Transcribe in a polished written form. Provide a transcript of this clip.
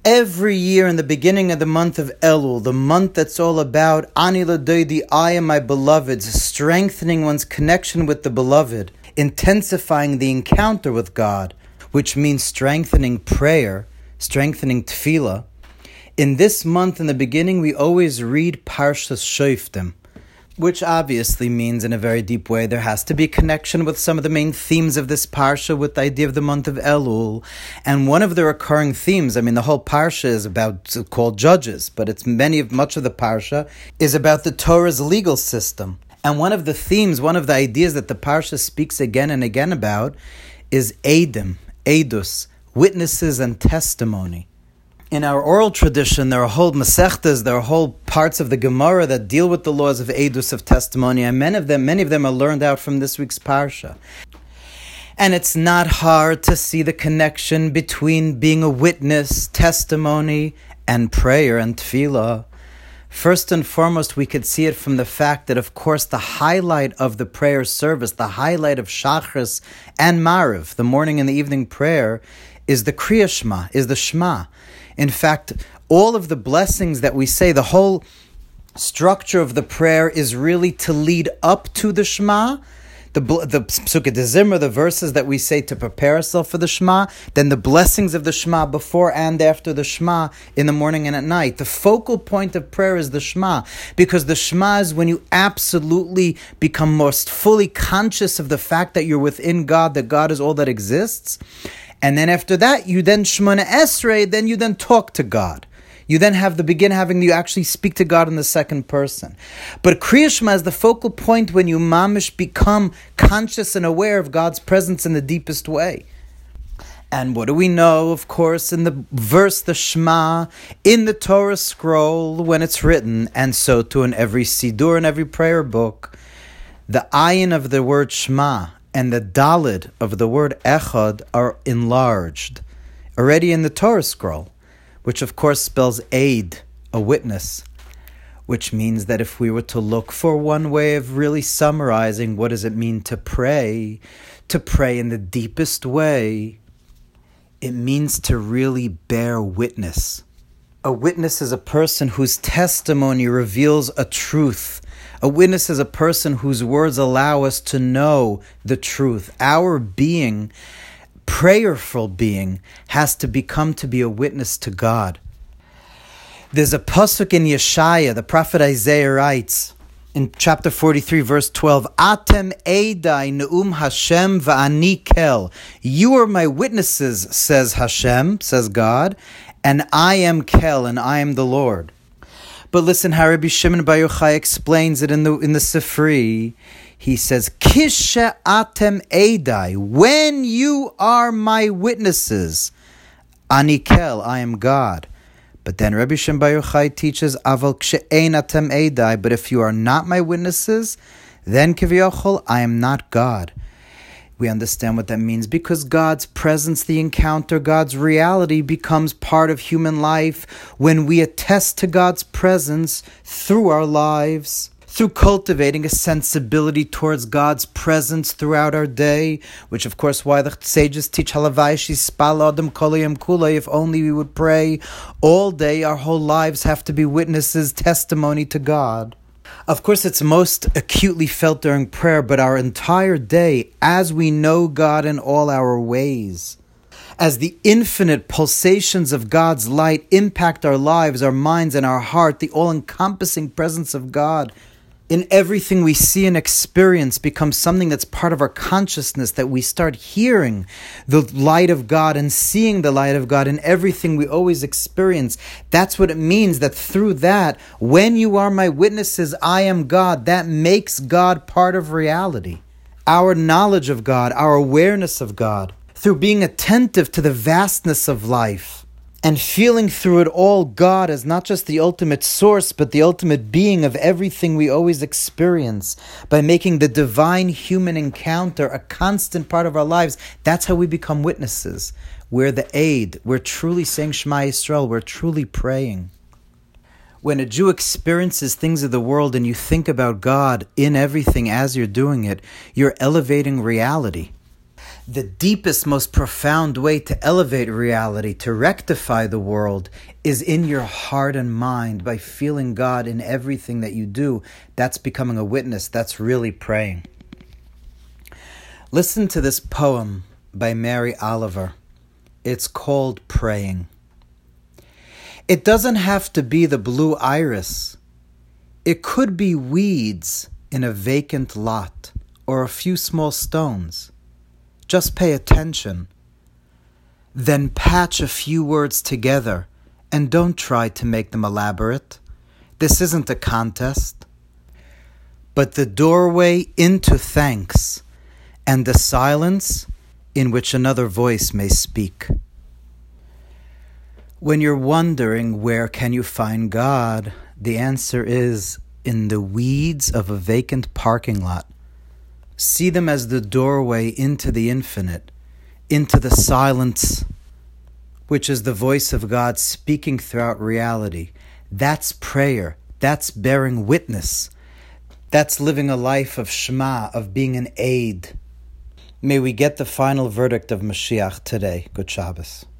Every year in the beginning of the month of Elul, the month that's all about Ani L'Doidi, I am my beloved, strengthening one's connection with the beloved, intensifying the encounter with God, which means strengthening prayer, strengthening tefillah. In this month, in the beginning, we always read Parshas Shoftim, which obviously means in a very deep way there has to be a connection with some of the main themes of this parsha with the idea of the month of Elul. And one of the recurring themes, the whole parsha is called Judges, but much of the parsha is about the Torah's legal system. And one of the themes, one of the ideas that the parsha speaks again and again about is Eidim, Eidus, witnesses and testimony. In our oral tradition, there are whole Masechtas, there are whole parts of the Gemara that deal with the laws of Eidus, of testimony, and many of them are learned out from this week's Parsha. And it's not hard to see the connection between being a witness, testimony, and prayer and tefillah. First and foremost, we could see it from the fact that, of course, the highlight of the prayer service, the highlight of Shachris and Mariv, the morning and the evening prayer, is the Kriya Shema, is the Shema. In fact, all of the blessings that we say, the whole structure of the prayer is really to lead up to the Shema. The Psukei D'Zimra, the verses that we say to prepare ourselves for the Shema, then the blessings of the Shema before and after the Shema in the morning and at night. The focal point of prayer is the Shema, because the Shema is when you absolutely become most fully conscious of the fact that you're within God, that God is all that exists. And then after that, you then Shemona Esrei, then you then talk to God. You then you actually speak to God in the second person. But Kriya Shema is the focal point when you mamish become conscious and aware of God's presence in the deepest way. And what do we know, of course, in the verse, the Shema, in the Torah scroll, when it's written, and so too in every Sidur and every prayer book, the ayin of the word Shema and the dalid of the word echad are enlarged already in the Torah scroll, which of course spells aid, a witness, which means that if we were to look for one way of really summarizing what does it mean to pray in the deepest way, it means to really bear witness. A witness is a person whose testimony reveals a truth. A witness is a person whose words allow us to know the truth. Our being, prayerful being, has to become to be a witness to God. There's a pasuk in Yeshaya, the prophet Isaiah writes, in chapter 43, verse 12, Atem Eidai Ne'um Hashem va'ani kel. You are my witnesses, says Hashem, says God, and I am kel, and I am the Lord. But listen how Rabbi Shimon Bar Yochai explains it in the Sifri. He says, Kishe atem eidai, when you are my witnesses, ani kel, I am God. But then Rabbi Shimon Bar Yochai teaches, Aval kshe'ein atem eidai, but if you are not my witnesses, then kivyochol, I am not God. We understand what that means because God's presence, the encounter, God's reality becomes part of human life when we attest to God's presence through our lives, through cultivating a sensibility towards God's presence throughout our day, which of course why the sages teach halavai shispal adam kolayim kula, if only we would pray all day, our whole lives have to be witnesses, testimony to God. Of course, it's most acutely felt during prayer, but our entire day, as we know God in all our ways, as the infinite pulsations of God's light impact our lives, our minds, and our heart, the all-encompassing presence of God in everything we see and experience becomes something that's part of our consciousness, that we start hearing the light of God and seeing the light of God in everything we always experience. That's what it means, that through that, when you are my witnesses, I am God. That makes God part of reality. Our knowledge of God, our awareness of God, through being attentive to the vastness of life, and feeling through it all God as not just the ultimate source, but the ultimate being of everything we always experience, by making the divine human encounter a constant part of our lives, that's how we become witnesses. We're the aid. We're truly saying Shema Yisrael. We're truly praying. When a Jew experiences things of the world and you think about God in everything as you're doing it, you're elevating reality. The deepest, most profound way to elevate reality, to rectify the world, is in your heart and mind by feeling God in everything that you do. That's becoming a witness. That's really praying. Listen to this poem by Mary Oliver. It's called Praying. It doesn't have to be the blue iris. It could be weeds in a vacant lot or a few small stones. Just pay attention. Then patch a few words together and don't try to make them elaborate. This isn't a contest, but the doorway into thanks and the silence in which another voice may speak. When you're wondering where can you find God, the answer is in the weeds of a vacant parking lot. See them as the doorway into the infinite, into the silence, which is the voice of God speaking throughout reality. That's prayer. That's bearing witness. That's living a life of Shema, of being an aid. May we get the final verdict of Mashiach today. Good Shabbos.